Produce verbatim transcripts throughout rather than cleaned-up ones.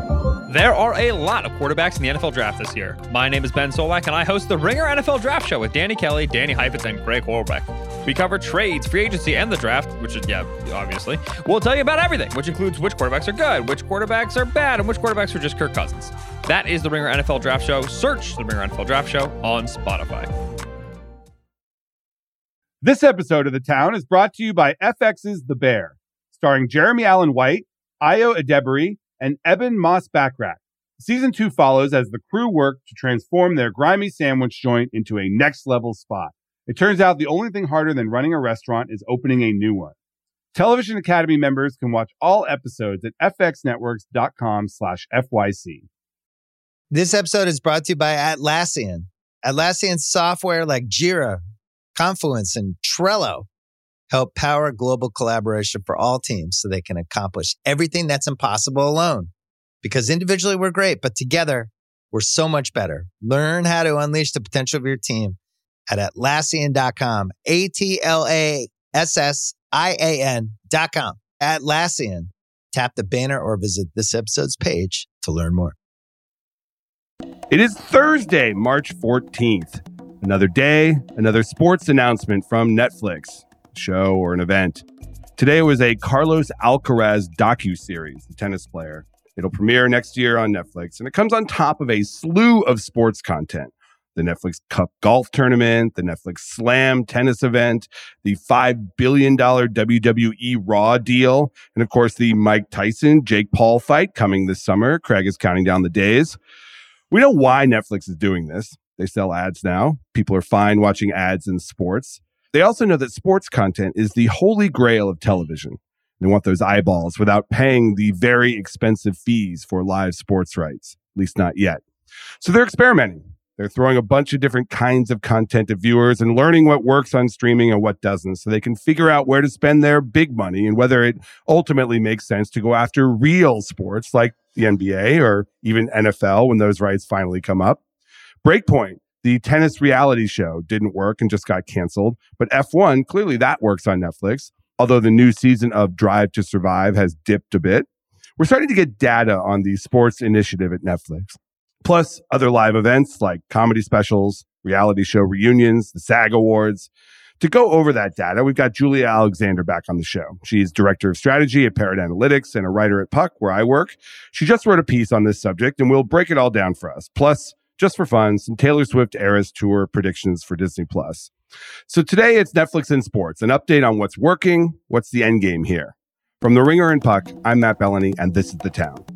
There are a lot of quarterbacks in the N F L draft this year. My name is Ben Solak, and I host the Ringer N F L Draft Show with Danny Kelly, Danny Heifetz, and Greg Horlbeck. We cover trades, free agency, and the draft, which is, yeah, obviously. We'll tell you about everything, which includes which quarterbacks are good, which quarterbacks are bad, and which quarterbacks are just Kirk Cousins. That is the Ringer N F L Draft Show. Search the Ringer N F L Draft Show on Spotify. This episode of The Town is brought to you by F X's The Bear, starring Jeremy Allen White, Ayo Edebiri, and Eben Moss-Backrack. Season two follows as the crew work to transform their grimy sandwich joint into a next-level spot. It turns out the only thing harder than running a restaurant is opening a new one. Television Academy members can watch all episodes at fxnetworks.com slash FYC. This episode is brought to you by Atlassian. Atlassian software like Jira, Confluence, and Trello help power global collaboration for all teams so they can accomplish everything that's impossible alone. Because individually we're great, but together we're so much better. Learn how to unleash the potential of your team at Atlassian dot com. A T L A S S I A N dot com. Atlassian. Tap the banner or visit this episode's page to learn more. It is Thursday, March fourteenth. Another day, another sports announcement from Netflix, a show or an event. Today was a Carlos Alcaraz docuseries, the tennis player. It'll premiere next year on Netflix, and it comes on top of a slew of sports content. The Netflix Cup golf tournament, the Netflix Slam tennis event, the five billion dollars W W E Raw deal, and of course the Mike Tyson-Jake Paul fight coming this summer. Craig is counting down the days. We know why Netflix is doing this. They sell ads now. People are fine watching ads in sports. They also know that sports content is the holy grail of television. They want those eyeballs without paying the very expensive fees for live sports rights, at least not yet. So they're experimenting. They're throwing a bunch of different kinds of content to viewers and learning what works on streaming and what doesn't, so they can figure out where to spend their big money and whether it ultimately makes sense to go after real sports like the N B A or even N F L when those rights finally come up. Breakpoint, the tennis reality show, didn't work and just got canceled. But F one, clearly that works on Netflix, although the new season of Drive to Survive has dipped a bit. We're starting to get data on the sports initiative at Netflix, plus other live events like comedy specials, reality show reunions, the SAG Awards. To go over that data, we've got Julia Alexander back on the show. She's director of strategy at Parrot Analytics and a writer at Puck, where I work. She just wrote a piece on this subject, and we'll break it all down for us. Plus, just for fun, some Taylor Swift Eras Tour predictions for Disney Plus. So today it's Netflix and sports, an update on what's working, what's the end game here. From The Ringer and Puck, I'm Matt Bellany, and this is The Town.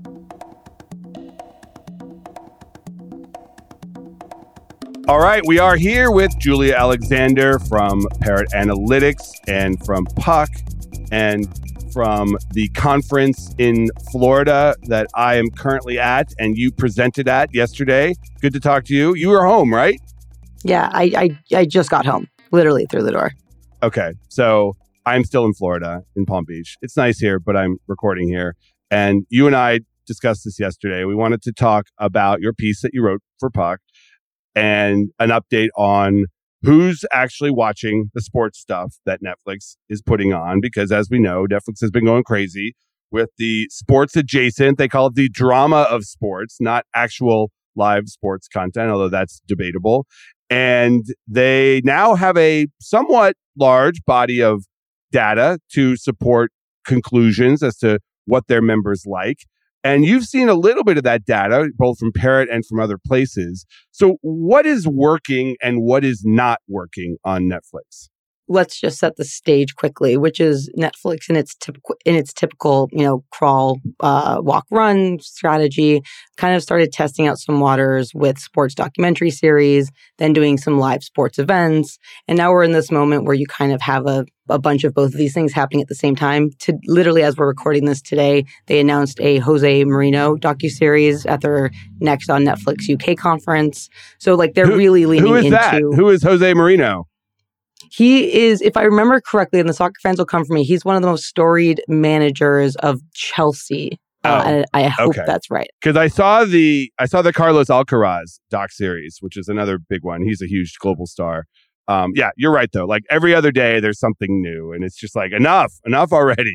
All right, we are here with Julia Alexander from Parrot Analytics and from Puck and from the conference in Florida that I am currently at and you presented at yesterday. Good to talk to you. You were home, right? Yeah, I, I, I just got home, literally through the door. Okay, so I'm still in Florida, in Palm Beach. It's nice here, but I'm recording here. And you and I discussed this yesterday. We wanted to talk about your piece that you wrote for Puck and an update on who's actually watching the sports stuff that Netflix is putting on. Because as we know, Netflix has been going crazy with the sports adjacent. They call it the drama of sports, not actual live sports content, although that's debatable. And they now have a somewhat large body of data to support conclusions as to what their members like. And you've seen a little bit of that data, both from Parrot and from other places. So what is working and what is not working on Netflix? Let's just set the stage quickly, which is Netflix in its typical, in its typical, you know, crawl, uh, walk, run strategy. Kind of started testing out some waters with sports documentary series, then doing some live sports events, and now we're in this moment where you kind of have a a bunch of both of these things happening at the same time. To literally, as we're recording this today, they announced a Jose Mourinho docuseries at their next on Netflix U K conference. So, like, they're who, really leaning into. Who is that? Who is Jose Mourinho? He is, if I remember correctly, and the soccer fans will come for me, he's one of the most storied managers of Chelsea. Oh, uh, and I hope okay. that's right. Because I saw the I saw the Carlos Alcaraz doc series, which is another big one. He's a huge global star. Um, yeah, you're right though. Like every other day, there's something new, and it's just like enough, enough already.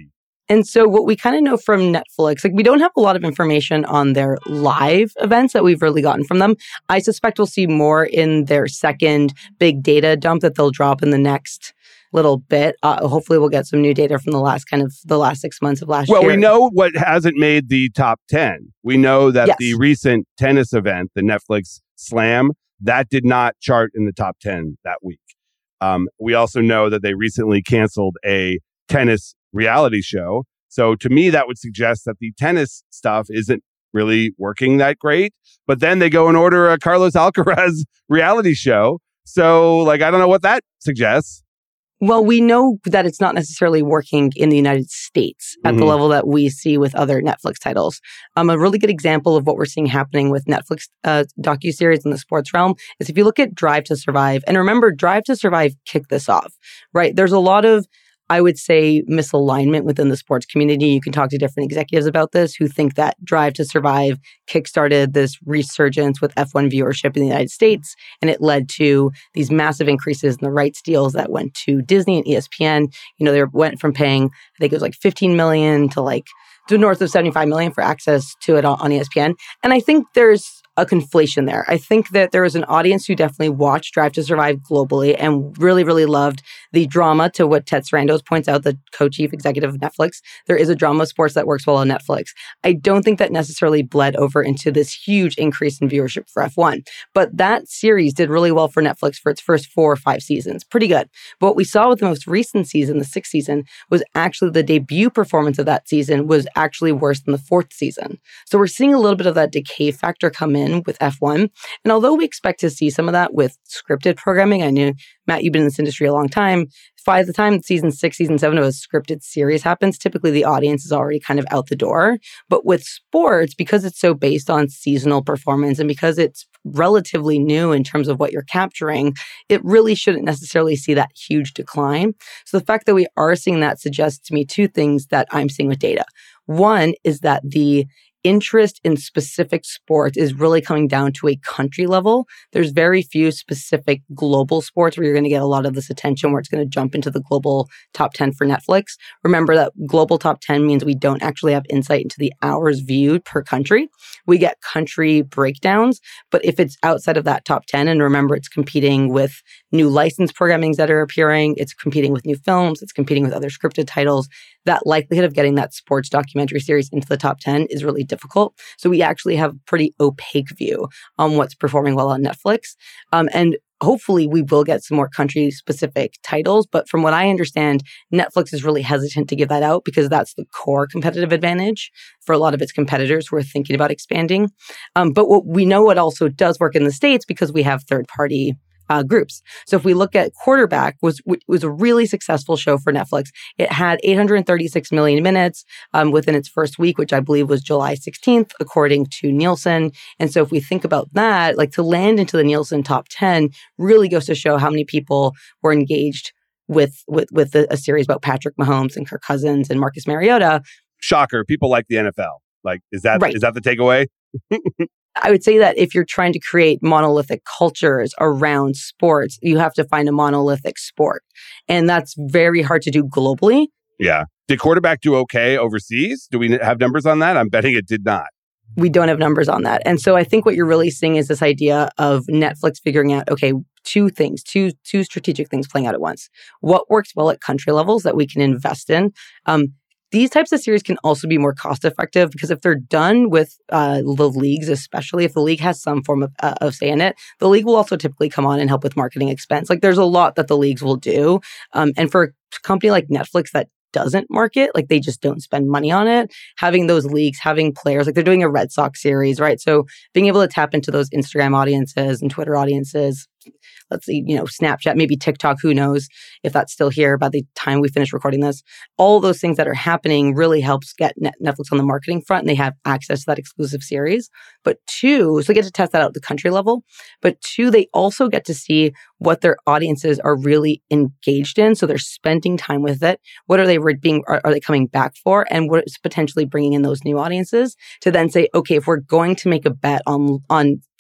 And so what we kind of know from Netflix, like we don't have a lot of information on their live events that we've really gotten from them. I suspect we'll see more in their second big data dump that they'll drop in the next little bit. Uh, hopefully we'll get some new data from the last kind of the last six months of last well, year. Well, we know what hasn't made the top ten. We know that yes. the recent tennis event, the Netflix Slam, that did not chart in the top ten that week. Um, we also know that they recently canceled a tennis reality show. So to me, that would suggest that the tennis stuff isn't really working that great. But then they go and order a Carlos Alcaraz reality show. So like, I don't know what that suggests. Well, we know that it's not necessarily working in the United States at mm-hmm. the level that we see with other Netflix titles. Um, a really good example of what we're seeing happening with Netflix uh, docuseries in the sports realm is if you look at Drive to Survive, and remember, Drive to Survive kicked this off, right? There's a lot of, I would say, misalignment within the sports community. You can talk to different executives about this who think that Drive to Survive kickstarted this resurgence with F one viewership in the United States, and it led to these massive increases in the rights deals that went to Disney and E S P N. You know, they went from paying, I think it was like fifteen million to like to north of seventy-five million for access to it on E S P N. And I think there's a conflation there. I think that there was an audience who definitely watched Drive to Survive globally and really, really loved the drama, to what Ted Sarandos points out, the co-chief executive of Netflix. There is a drama of sports that works well on Netflix. I don't think that necessarily bled over into this huge increase in viewership for F one. But that series did really well for Netflix for its first four or five seasons. Pretty good. But what we saw with the most recent season, the sixth season, was actually the debut performance of that season was actually worse than the fourth season. So we're seeing a little bit of that decay factor come in with F one. And although we expect to see some of that with scripted programming, I knew, Matt, you've been in this industry a long time. By the time season six, season seven of a scripted series happens, typically the audience is already kind of out the door. But with sports, because it's so based on seasonal performance and because it's relatively new in terms of what you're capturing, it really shouldn't necessarily see that huge decline. So the fact that we are seeing that suggests to me two things that I'm seeing with data. One is that the interest in specific sports is really coming down to a country level. There's very few specific global sports where you're going to get a lot of this attention, where it's going to jump into the global top ten for Netflix. Remember that global top ten means we don't actually have insight into the hours viewed per country. We get country breakdowns, but if it's outside of that top ten, and remember, it's competing with new licensed programmings that are appearing, it's competing with new films, it's competing with other scripted titles, that likelihood of getting that sports documentary series into the top ten is really difficult. So we actually have a pretty opaque view on what's performing well on Netflix. Um, and hopefully we will get some more country-specific titles. But from what I understand, Netflix is really hesitant to give that out because that's the core competitive advantage for a lot of its competitors who are thinking about expanding. Um, but what we know it also does work in the States because we have third-party Uh, groups. So if we look at Quarterback, was was a really successful show for Netflix. It had eight hundred thirty-six million minutes um, within its first week, which I believe was July sixteenth, according to Nielsen. And so if we think about that, like to land into the Nielsen top ten really goes to show how many people were engaged with with with a, a series about Patrick Mahomes and Kirk Cousins and Marcus Mariota. Shocker, people like the N F L. Like, is that right. is that the takeaway? I would say that if you're trying to create monolithic cultures around sports, you have to find a monolithic sport. And that's very hard to do globally. Yeah. Did Quarterback do okay overseas? Do we have numbers on that? I'm betting it did not. We don't have numbers on that. And so I think what you're really seeing is this idea of Netflix figuring out, okay, two things, two two strategic things playing out at once. What works well at country levels that we can invest in? Um, These types of series can also be more cost effective because if they're done with uh, the leagues, especially if the league has some form of, uh, of say in it, the league will also typically come on and help with marketing expense. Like there's a lot that the leagues will do. Um, and for a company like Netflix that doesn't market, like they just don't spend money on it, having those leagues, having players, like they're doing a Red Sox series, right? So being able to tap into those Instagram audiences and Twitter audiences, let's see, you know, Snapchat, maybe TikTok, who knows if that's still here by the time we finish recording this. All those things that are happening really helps get Net- Netflix on the marketing front, and they have access to that exclusive series. But two, so they get to test that out at the country level. But two, they also get to see what their audiences are really engaged in. So they're spending time with it. What are they being, are, are they coming back for? And what is potentially bringing in those new audiences to then say, okay, if we're going to make a bet on, on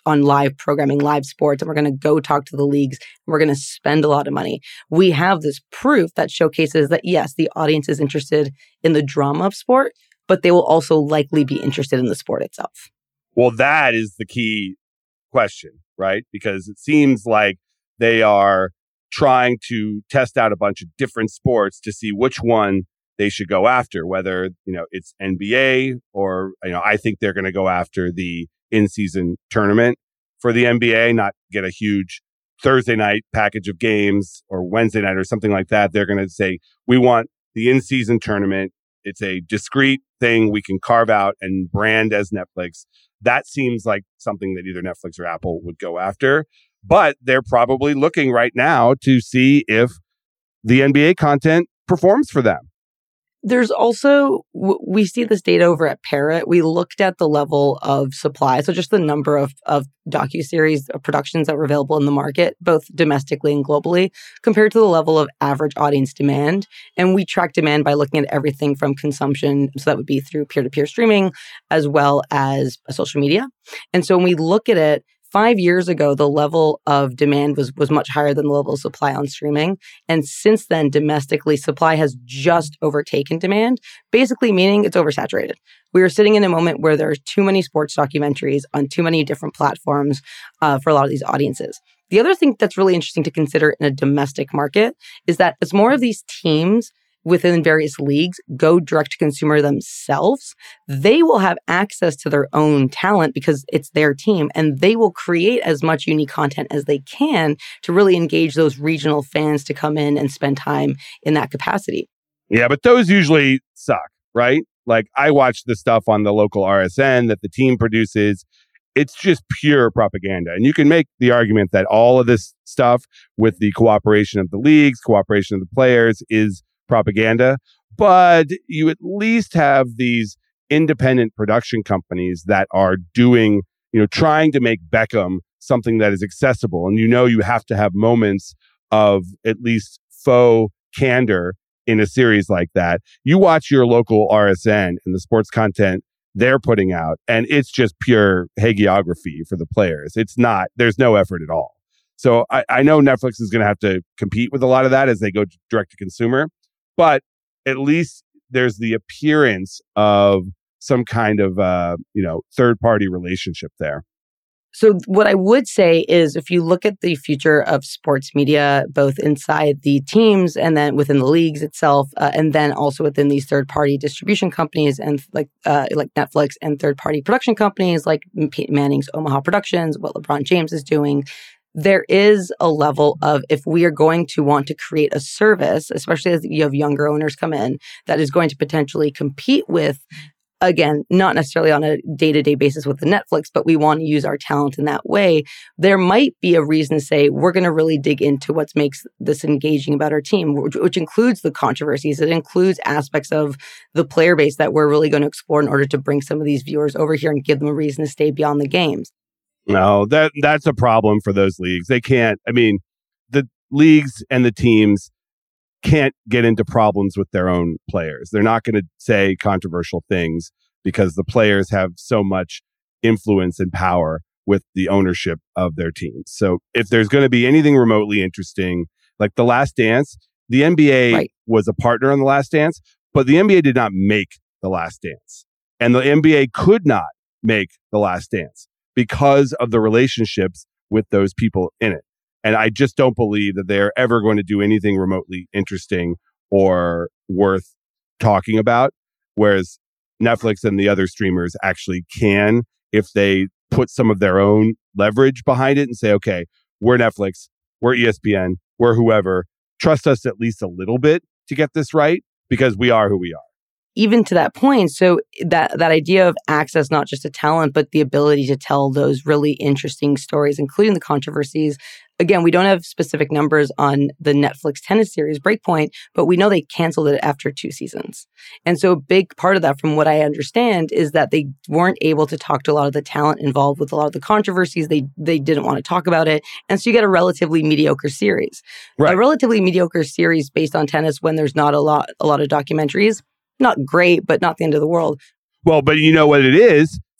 on live programming, live sports, and we're going to go talk to the leagues. And we're going to spend a lot of money. We have this proof that showcases that, yes, the audience is interested in the drama of sport, but they will also likely be interested in the sport itself. Well, that is the key question, right? Because it seems like they are trying to test out a bunch of different sports to see which one they should go after, whether, you know, it's N B A or, you know, I think they're going to go after the in-season tournament for the N B A, not get a huge Thursday night package of games or Wednesday night or something like that. They're going to say, we want the in-season tournament. It's a discrete thing we can carve out and brand as Netflix. That seems like something that either Netflix or Apple would go after. But they're probably looking right now to see if the N B A content performs for them. There's also, we see this data over at Parrot. We looked at the level of supply. So just the number of, of docuseries productions that were available in the market, both domestically and globally, compared to the level of average audience demand. And we track demand by looking at everything from consumption. So that would be through peer-to-peer streaming, as well as social media. And so when we look at it, Five years ago, the level of demand was, was much higher than the level of supply on streaming. And since then, domestically, supply has just overtaken demand, basically meaning it's oversaturated. We are sitting in a moment where there are too many sports documentaries on too many different platforms uh, for a lot of these audiences. The other thing that's really interesting to consider in a domestic market is that as more of these teams within various leagues go direct to consumer themselves, they will have access to their own talent because it's their team, and they will create as much unique content as they can to really engage those regional fans to come in and spend time in that capacity. Yeah, but those usually suck, right? Like I watch the stuff on the local R S N that the team produces. It's just pure propaganda. And you can make the argument that all of this stuff with the cooperation of the leagues, cooperation of the players is propaganda, but you at least have these independent production companies that are doing, you know, trying to make Beckham something that is accessible. And you know, you have to have moments of at least faux candor in a series like that. You watch your local R S N and the sports content they're putting out, and it's just pure hagiography for the players. It's not, there's no effort at all. So I, I know Netflix is going to have to compete with a lot of that as they go direct to consumer. But at least there's the appearance of some kind of, uh, you know, third-party relationship there. So what I would say is if you look at the future of sports media, both inside the teams and then within the leagues itself, uh, and then also within these third-party distribution companies and like uh, like Netflix and third-party production companies like Manning's Omaha Productions, what LeBron James is doing, there is a level of if we are going to want to create a service, especially as you have younger owners come in, that is going to potentially compete with, again, not necessarily on a day-to-day basis with the Netflix, but we want to use our talent in that way, there might be a reason to say, we're going to really dig into what makes this engaging about our team, which, which includes the controversies. It includes aspects of the player base that we're really going to explore in order to bring some of these viewers over here and give them a reason to stay beyond the games. No, that that's a problem for those leagues. They can't, I mean, the leagues and the teams can't get into problems with their own players. They're not going to say controversial things because the players have so much influence and power with the ownership of their teams. So if there's going to be anything remotely interesting, like The Last Dance, the N B A right. was a partner on The Last Dance, but the N B A did not make The Last Dance. And the N B A could not make The Last Dance because of the relationships with those people in it. And I just don't believe that they're ever going to do anything remotely interesting or worth talking about. Whereas Netflix and the other streamers actually can, if they put some of their own leverage behind it and say, okay, we're Netflix, we're E S P N, we're whoever, trust us at least a little bit to get this right because we are who we are. Even to that point, so that that idea of access, not just to talent, but the ability to tell those really interesting stories, including the controversies. Again, we don't have specific numbers on the Netflix tennis series Breakpoint, but we know they canceled it after two seasons. And so a big part of that, from what I understand, is that they weren't able to talk to a lot of the talent involved with a lot of the controversies. They they didn't want to talk about it. And so you get a relatively mediocre series. Right. A relatively mediocre series based on tennis when there's not a lot a lot of documentaries. Not great, but not the end of the world. Well, but you know what it is? It's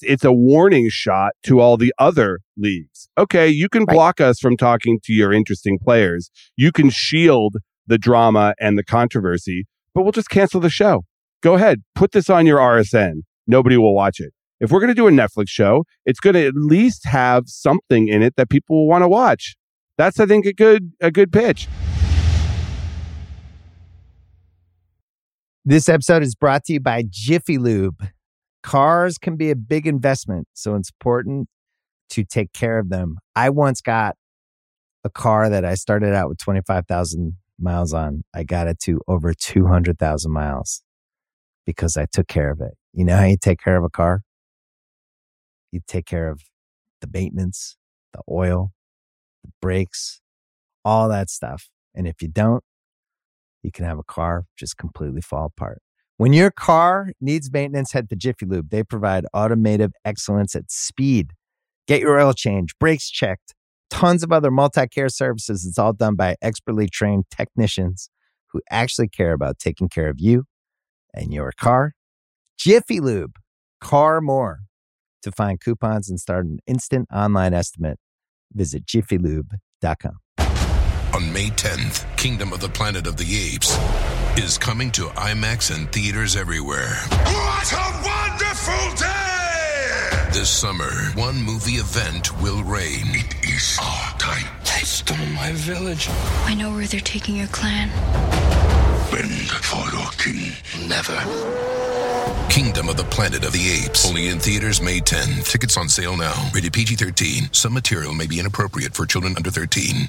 it's it's a warning shot to all the other leagues. Okay, you can Right. block us from talking to your interesting players. You can shield the drama and the controversy, but we'll just cancel the show. Go ahead, put this on your R S N. Nobody will watch it. If we're going to do a Netflix show, it's going to at least have something in it that people will want to watch. That's, I think, a good a good pitch. This episode is brought to you by Jiffy Lube. Cars can be a big investment, so it's important to take care of them. I once got a car that I started out with twenty-five thousand miles on. I got it to over two hundred thousand miles because I took care of it. You know how you take care of a car? You take care of the maintenance, the oil, the brakes, all that stuff. And if you don't, you can have a car just completely fall apart. When your car needs maintenance, head to Jiffy Lube. They provide automotive excellence at speed. Get your oil change, brakes checked, tons of other multi-care services. It's all done by expertly trained technicians who actually care about taking care of you and your car. Jiffy Lube, car more. To find coupons and start an instant online estimate, visit jiffy lube dot com. On May tenth, Kingdom of the Planet of the Apes is coming to IMAX and theaters everywhere. What a wonderful day! This summer, one movie event will reign. It is our time. They stole my village. I know where they're taking your clan. Bend for your king. Never. Kingdom of the Planet of the Apes. Only in theaters May tenth. Tickets on sale now. Rated P G thirteen. Some material may be inappropriate for children under thirteen.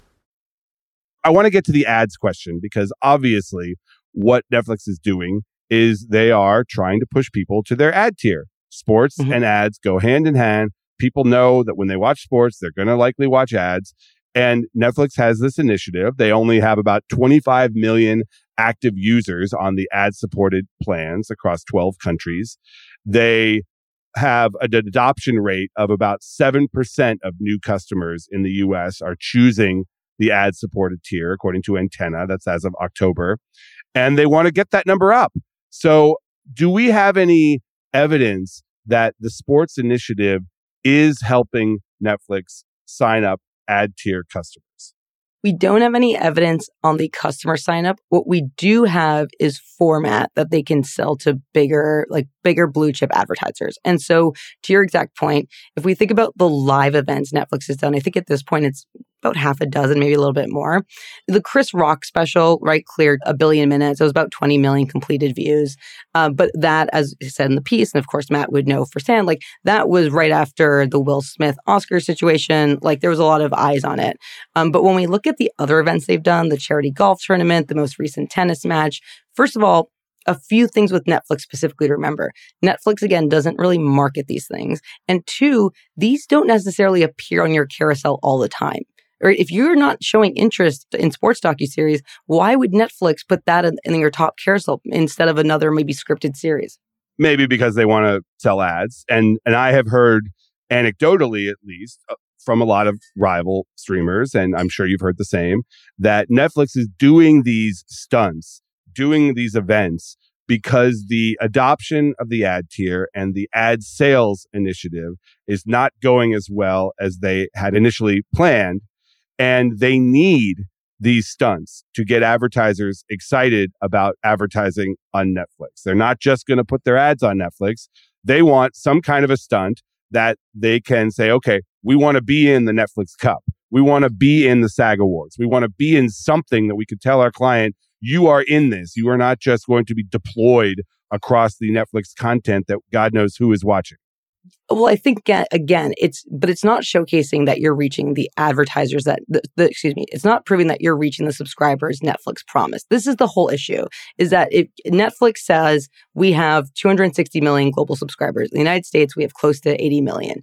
I want to get to the ads question because obviously what Netflix is doing is they are trying to push people to their ad tier. Sports Mhm. and ads go hand in hand. People know that when they watch sports, they're going to likely watch ads. And Netflix has this initiative. They only have about twenty-five million active users on the ad-supported plans across twelve countries. They have an adoption rate of about seven percent of new customers in the U S are choosing the ad-supported tier, according to Antenna. That's as of October. And they want to get that number up. So do we have any evidence that the sports initiative is helping Netflix sign up ad tier customers? We don't have any evidence on the customer sign up. What we do have is format that they can sell to bigger, like bigger blue chip advertisers. And so to your exact point, if we think about the live events Netflix has done, I think at this point it's about half a dozen, maybe a little bit more. The Chris Rock special, right, cleared a billion minutes. It was about twenty million completed views. Uh, but that, as I said in the piece, and of course Matt would know firsthand, like that was right after the Will Smith Oscar situation. Like there was a lot of eyes on it. Um, but when we look at the other events they've done, the charity golf tournament, the most recent tennis match, first of all, a few things with Netflix specifically to remember. Netflix, again, doesn't really market these things. And two, these don't necessarily appear on your carousel all the time. Or if you're not showing interest in sports docuseries, why would Netflix put that in, in your top carousel instead of another maybe scripted series? Maybe because they want to sell ads. And and I have heard, anecdotally at least, uh, from a lot of rival streamers, and I'm sure you've heard the same, that Netflix is doing these stunts, doing these events because the adoption of the ad tier and the ad sales initiative is not going as well as they had initially planned. And they need these stunts to get advertisers excited about advertising on Netflix. They're not just going to put their ads on Netflix. They want some kind of a stunt that they can say, okay, we want to be in the Netflix Cup. We want to be in the SAG Awards. We want to be in something that we could tell our client, you are in this. You are not just going to be deployed across the Netflix content that God knows who is watching. Well, I think uh, again, it's but it's not showcasing that you're reaching the advertisers that the, the excuse me, it's not proving that you're reaching the subscribers Netflix promised. This is the whole issue: is that if Netflix says we have two hundred sixty million global subscribers, in the United States we have close to eighty million.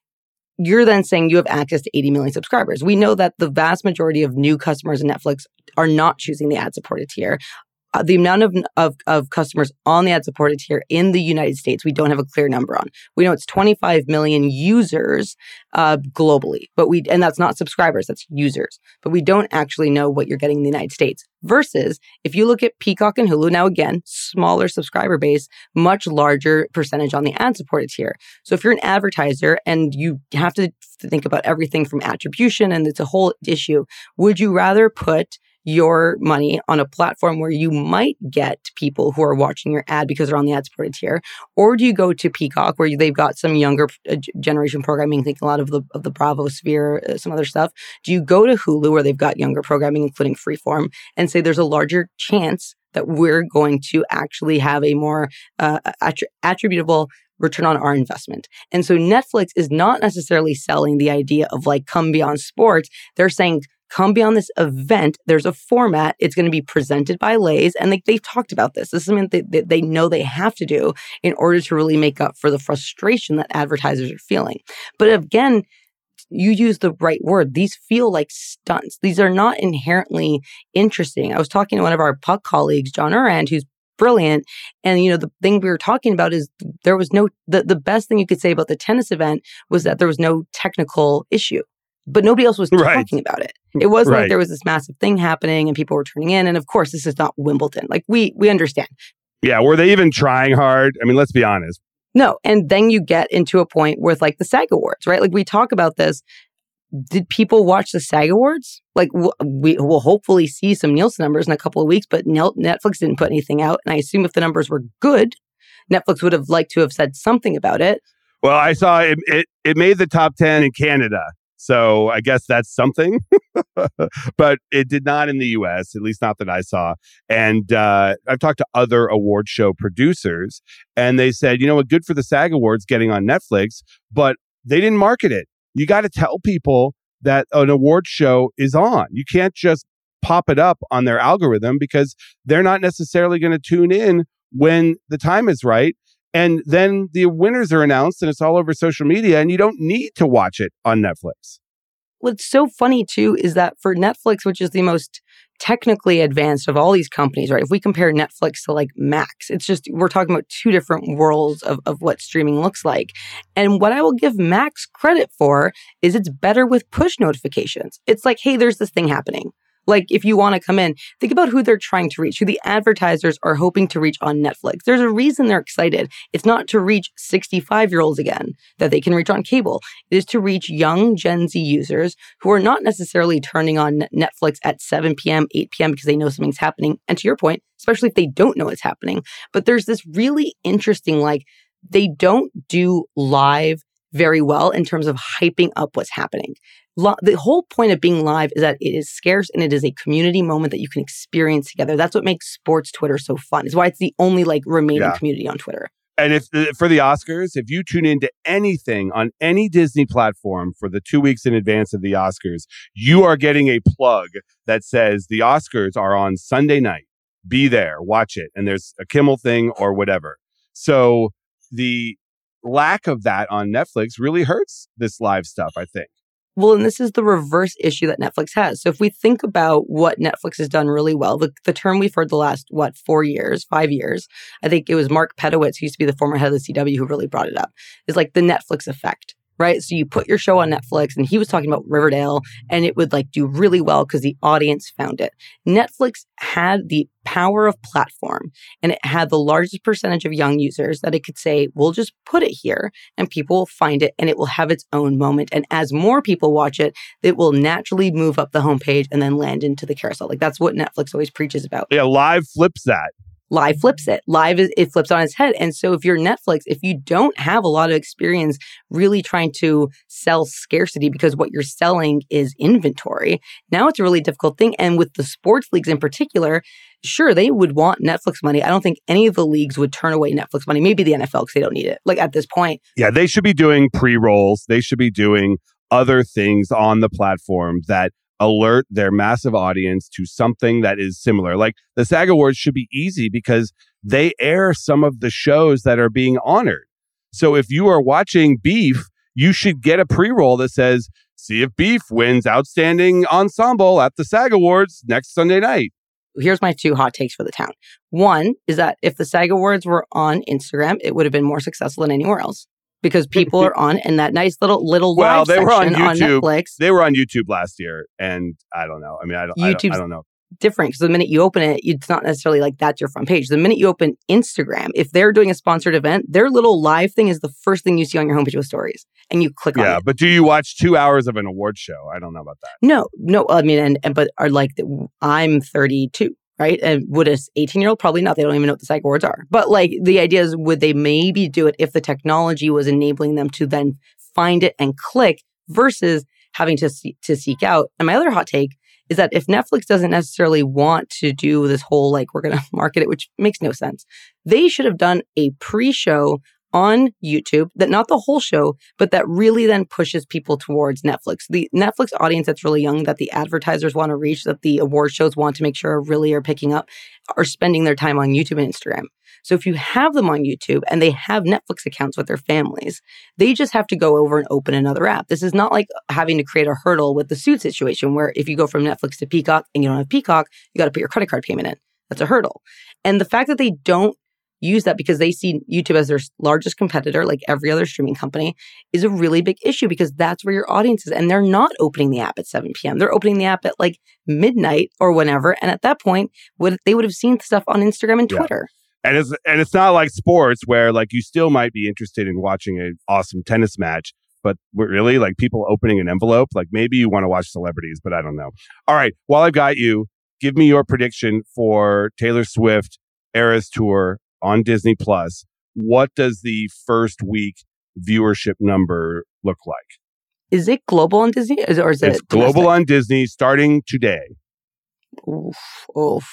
You're then saying you have access to eighty million subscribers. We know that the vast majority of new customers in Netflix are not choosing the ad-supported tier. Uh, the amount of, of of customers on the ad-supported tier in the United States, we don't have a clear number on. We know it's twenty-five million users uh, globally, but we and that's not subscribers, that's users. But we don't actually know what you're getting in the United States. Versus, if you look at Peacock and Hulu, now again, smaller subscriber base, much larger percentage on the ad-supported tier. So if you're an advertiser and you have to think about everything from attribution, and it's a whole issue, would you rather put your money on a platform where you might get people who are watching your ad because they're on the ad-supported tier, or do you go to Peacock where they've got some younger uh, generation programming, think a lot of the of the Bravo sphere, uh, some other stuff? Do you go to Hulu where they've got younger programming, including Freeform, and say there's a larger chance that we're going to actually have a more uh, attri- attributable return on our investment? And so Netflix is not necessarily selling the idea of like, come beyond sports. They're saying, come beyond this event. There's a format. It's going to be presented by Lays. And they, they've talked about this. This is something that they, they know they have to do in order to really make up for the frustration that advertisers are feeling. But again, you use the right word. These feel like stunts. These are not inherently interesting. I was talking to one of our Puck colleagues, John Urand, who's brilliant. And, you know, the thing we were talking about is there was no, the, the best thing you could say about the tennis event was that there was no technical issue. But nobody else was right. talking about it. It wasn't right. like there was this massive thing happening and people were turning in. And of course, this is not Wimbledon. Like we we understand. Yeah, were they even trying hard? I mean, let's be honest. No. And then you get into a point with like the SAG Awards, right? Like we talk about this. Did people watch the SAG Awards? Like w- we will hopefully see some Nielsen numbers in a couple of weeks, but Netflix didn't put anything out. And I assume if the numbers were good, Netflix would have liked to have said something about it. Well, I saw it, it, it made the top ten in Canada. So I guess that's something, but it did not in the U S, at least not that I saw. And uh, I've talked to other award show producers, and they said, you know what, good for the SAG Awards getting on Netflix, but they didn't market it. You got to tell people that an award show is on. You can't just pop it up on their algorithm because they're not necessarily going to tune in when the time is right. And then the winners are announced and it's all over social media and you don't need to watch it on Netflix. What's so funny, too, is that for Netflix, which is the most technically advanced of all these companies, right? If we compare Netflix to like Max, it's just, we're talking about two different worlds of, of what streaming looks like. And what I will give Max credit for is it's better with push notifications. It's like, hey, there's this thing happening. Like, if you want to come in, think about who they're trying to reach, who the advertisers are hoping to reach on Netflix. There's a reason they're excited. It's not to reach sixty-five-year-olds again that they can reach on cable. It is to reach young Gen Z users who are not necessarily turning on Netflix at seven p.m., eight p.m. because they know something's happening. And to your point, especially if they don't know it's happening. But there's this really interesting, like, they don't do live very well in terms of hyping up what's happening. Lo- the whole point of being live is that it is scarce and it is a community moment that you can experience together. That's what makes sports Twitter so fun. It's why it's the only like remaining yeah. community on Twitter. And if for the Oscars, if you tune into anything on any Disney platform for the two weeks in advance of the Oscars, you are getting a plug that says the Oscars are on Sunday night. Be there, watch it. And there's a Kimmel thing or whatever. So the lack of that on Netflix really hurts this live stuff, I think. Well, and this is the reverse issue that Netflix has. So if we think about what Netflix has done really well, the, the term we've heard the last, what, four years, five years, I think it was Mark Pedowitz, who used to be the former head of the C W, who really brought it up, is like the Netflix effect, right? So you put your show on Netflix, and he was talking about Riverdale, and it would like do really well because the audience found it. Netflix had the power of platform, and it had the largest percentage of young users that it could say, we'll just put it here and people will find it and it will have its own moment. And as more people watch it, it will naturally move up the homepage and then land into the carousel. Like that's what Netflix always preaches about. Yeah, live flips that. Live flips it. Live, is, it flips on its head. And so if you're Netflix, if you don't have a lot of experience really trying to sell scarcity because what you're selling is inventory, now it's a really difficult thing. And with the sports leagues in particular, sure, they would want Netflix money. I don't think any of the leagues would turn away Netflix money. Maybe the N F L because they don't need it. Like at this point. Yeah, they should be doing pre-rolls. They should be doing other things on the platform that alert their massive audience to something that is similar. Like the SAG Awards should be easy because they air some of the shows that are being honored. So if you are watching Beef, you should get a pre-roll that says, see if Beef wins Outstanding Ensemble at the SAG Awards next Sunday night. here's my two hot takes for the town. One is that if the SAG Awards were on Instagram, it would have been more successful than anywhere else because people are on and that nice little little Well, live they were on section on YouTube. Netflix. They were on YouTube last year, and I don't know. I mean, I don't. I don't, YouTube's I don't know. different because the minute you open it, it's not necessarily like that's your front page. The minute you open Instagram, if they're doing a sponsored event, their little live thing is the first thing you see on your homepage with stories, and you click on Yeah, it. but do you watch two hours of an award show? I don't know about that. No, no. I mean, and, and but are like I'm thirty-two, right? And would a eighteen year old probably not? They don't even know what the SAG Awards are. But like the idea is, would they maybe do it if the technology was enabling them to then find it and click versus having to see, to seek out? And my other hot take is that if Netflix doesn't necessarily want to do this whole, like, we're going to market it, which makes no sense, they should have done a pre-show on YouTube that not the whole show, but that really then pushes people towards Netflix. The Netflix audience that's really young, that the advertisers want to reach, that the award shows want to make sure really are picking up, are spending their time on YouTube and Instagram. So if you have them on YouTube and they have Netflix accounts with their families, they just have to go over and open another app. This is not like having to create a hurdle with the Suit situation where if you go from Netflix to Peacock and you don't have Peacock, you got to put your credit card payment in. That's a hurdle. And the fact that they don't use that because they see YouTube as their largest competitor, like every other streaming company, is a really big issue because that's where your audience is. And they're not opening the app at seven p.m. They're opening the app at like midnight or whenever. And at that point, would they would have seen stuff on Instagram and Twitter. Yeah. And it's and it's not like sports where like you still might be interested in watching an awesome tennis match, but really like people opening an envelope, like maybe you want to watch celebrities, but I don't know. All right, while I've got you, give me your prediction for Taylor Swift Eras Tour on Disney Plus. What does the first week viewership number look like? Is it global on Disney, is it, or is it's it global domestic? on Disney starting today? Oof, oof.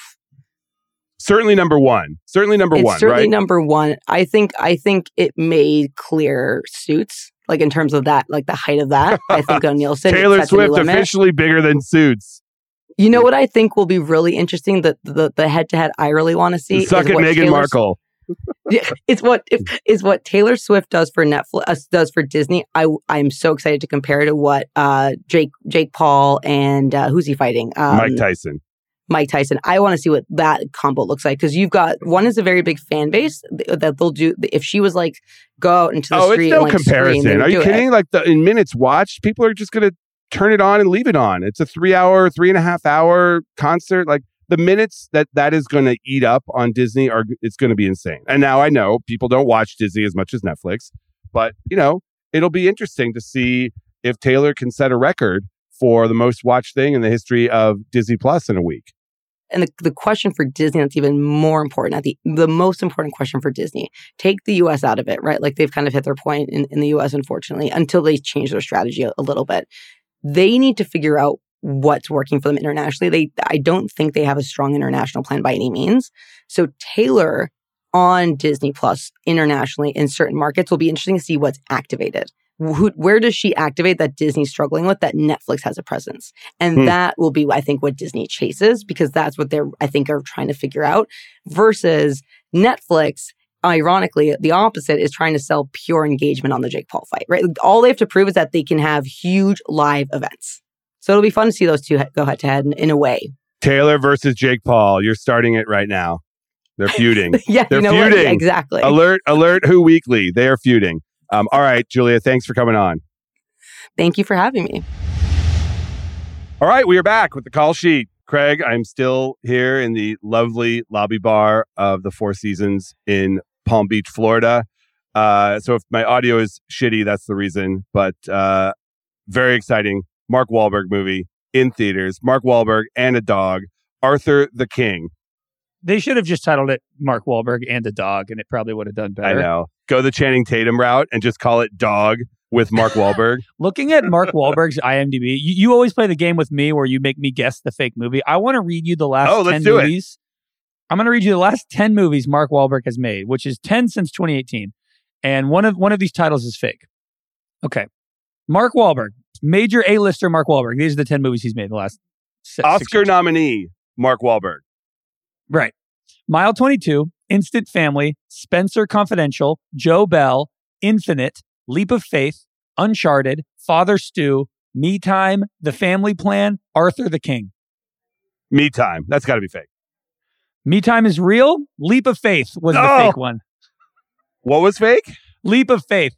Certainly number one. Certainly number It's one, certainly right? number one. I think I think it may clear Suits, like in terms of that, like the height of that. I think on Nielsen, it Taylor sets a new Swift limit. officially bigger than Suits. You know what I think will be really interesting? The the, the head-to-head I really want to see Suck is it, what Meghan Taylor Markle. Yeah, it's what if, is what Taylor Swift does for Netflix, uh, does for Disney. I I'm so excited to compare to what uh, Jake Jake Paul and uh, who's he fighting? Um, Mike Tyson. Mike Tyson. I want to see what that combo looks like because you've got one is a very big fan base that they'll do. If she was like go out into the Oh, street it's no and like comparison. scream, Are you do kidding? It. Like the in minutes watched, people are just going to turn it on and leave it on. It's a three hour, three and a half hour concert. Like the minutes that that is going to eat up on Disney are it's going to be insane. And now I know people don't watch Disney as much as Netflix, but you know it'll be interesting to see if Taylor can set a record for the most watched thing in the history of Disney Plus in a week. And the, the question for Disney that's even more important, at the the most important question for Disney, take the U S out of it, right? Like they've kind of hit their point in, in the U S, unfortunately, until they change their strategy a, a little bit. They need to figure out what's working for them internationally. They, I don't think they have a strong international plan by any means. So Taylor on Disney Plus internationally in certain markets will be interesting to see what's activated. Who, where does she activate that Disney's struggling with, that Netflix has a presence? And Hmm. that will be, I think, what Disney chases because that's what they're, I think, are trying to figure out versus Netflix. Ironically, the opposite is trying to sell pure engagement on the Jake Paul fight, right? All they have to prove is that they can have huge live events. So it'll be fun to see those two he- go head to head in, in a way. Taylor versus Jake Paul. You're starting it right now. They're feuding. Yeah, They're you know what? feuding. Yeah, exactly. Alert, alert, Who Weekly. They are feuding. Um, all right, Julia, thanks for coming on. Thank you for having me. All right, we are back with the call sheet. Craig, I'm still here in the lovely lobby bar of the Four Seasons in Palm Beach, Florida. Uh, so if my audio is shitty, that's the reason. But uh, very exciting Mark Wahlberg movie in theaters. Mark Wahlberg and a dog, Arthur the King. They should have just titled it Mark Wahlberg and a Dog, and it probably would have done better. I know. Go the Channing Tatum route and just call it Dog with Mark Wahlberg. Looking at Mark Wahlberg's IMDb, you, you always play the game with me where you make me guess the fake movie. I want to read you the last Oh, let's ten do it. movies. I'm going to read you the last ten movies Mark Wahlberg has made, which is ten since twenty eighteen. And one of one of these titles is fake. Okay. Mark Wahlberg, major A-lister Mark Wahlberg. These are the ten movies he's made the last six, Oscar six years. nominee, Mark Wahlberg. Right. Mile twenty-two, Instant Family, Spencer Confidential, Joe Bell, Infinite, Leap of Faith, Uncharted, Father Stew, Me Time, The Family Plan, Arthur the King. Me Time. That's got to be fake. Me Time is real. Leap of Faith was the Oh. fake one. What was fake? Leap of Faith.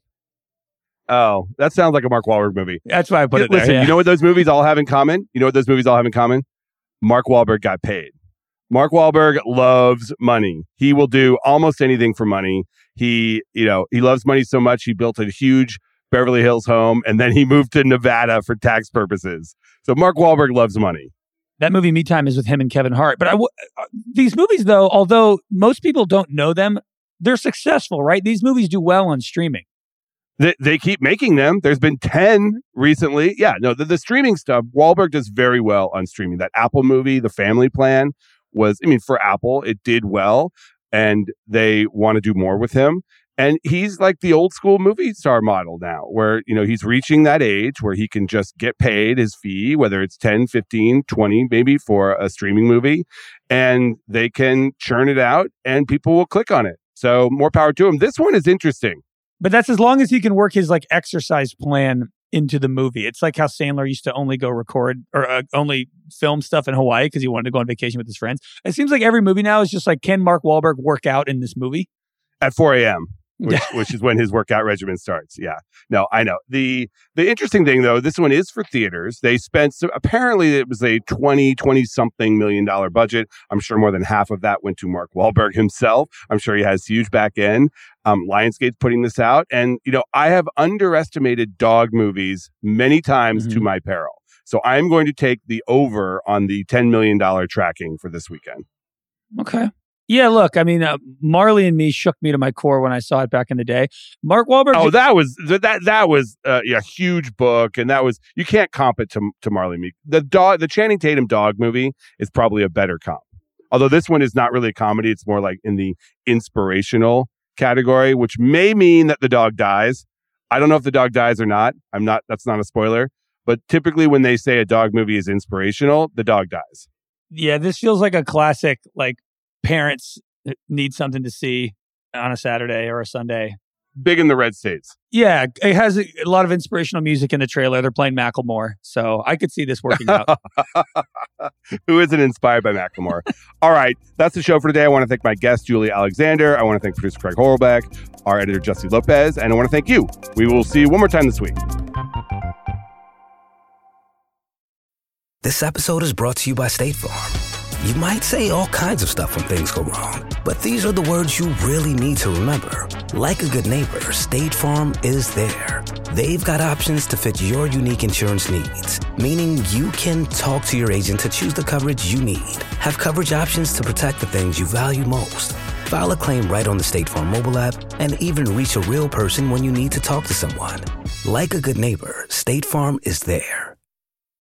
Oh, that sounds like a Mark Wahlberg movie. That's why I put it Listen, there. Yeah. you know what those movies all have in common? You know what those movies all have in common? Mark Wahlberg got paid. Mark Wahlberg loves money. He will do almost anything for money. He, you know, he loves money so much he built a huge Beverly Hills home and then he moved to Nevada for tax purposes. So Mark Wahlberg loves money. That movie, Me Time, is with him and Kevin Hart. But I w- uh, these movies, though, although most people don't know them, they're successful, right? These movies do well on streaming. They, they keep making them. There's been ten recently. Yeah, no, the, the streaming stuff, Wahlberg does very well on streaming. That Apple movie, The Family Plan, was, I mean, for Apple, it did well, and they want to do more with him. And he's like the old school movie star model now, where, you know, he's reaching that age where he can just get paid his fee, whether it's ten, fifteen, twenty, maybe for a streaming movie, and they can churn it out and people will click on it. So more power to him. This one is interesting. But that's as long as he can work his like exercise plan into the movie. It's like how Sandler used to only go record or uh, only film stuff in Hawaii because he wanted to go on vacation with his friends. It seems like every movie now is just like, can Mark Wahlberg work out in this movie? At four a.m., which, which is when his workout regimen starts. Yeah. No, I know. The the interesting thing, though, this one is for theaters. They spent, so apparently it was a twenty, twenty-something million dollar budget. I'm sure more than half of that went to Mark Wahlberg himself. I'm sure he has huge back end. Um, Lionsgate's putting this out. And, you know, I have underestimated dog movies many times Mm-hmm. to my peril. So I'm going to take the over on the ten million dollars tracking for this weekend. Okay. Yeah, look, I mean, uh, Marley and Me shook me to my core when I saw it back in the day. Mark Wahlberg. Oh, that was that that was uh, a huge book, and that was you can't comp it to to Marley and Me. The dog, the Channing Tatum dog movie is probably a better comp. Although this one is not really a comedy; it's more like in the inspirational category, which may mean that the dog dies. I don't know if the dog dies or not. I'm not. That's not a spoiler. But typically, when they say a dog movie is inspirational, the dog dies. Yeah, this feels like a classic, like. Parents need something to see on a Saturday or a Sunday. Big in the red states. Yeah, it has a, a lot of inspirational music in the trailer. They're playing Macklemore, so I could see this working out. Who isn't inspired by Macklemore? All right, that's the show for today. I want to thank my guest, Julie Alexander. I want to thank producer Craig Horlbeck, our editor, Jesse Lopez, and I want to thank you. We will see you one more time this week. This episode is brought to you by State Farm. You might say all kinds of stuff when things go wrong, but these are the words you really need to remember. Like a good neighbor, State Farm is there. They've got options to fit your unique insurance needs, meaning you can talk to your agent to choose the coverage you need, have coverage options to protect the things you value most, file a claim right on the State Farm mobile app, and even reach a real person when you need to talk to someone. Like a good neighbor, State Farm is there.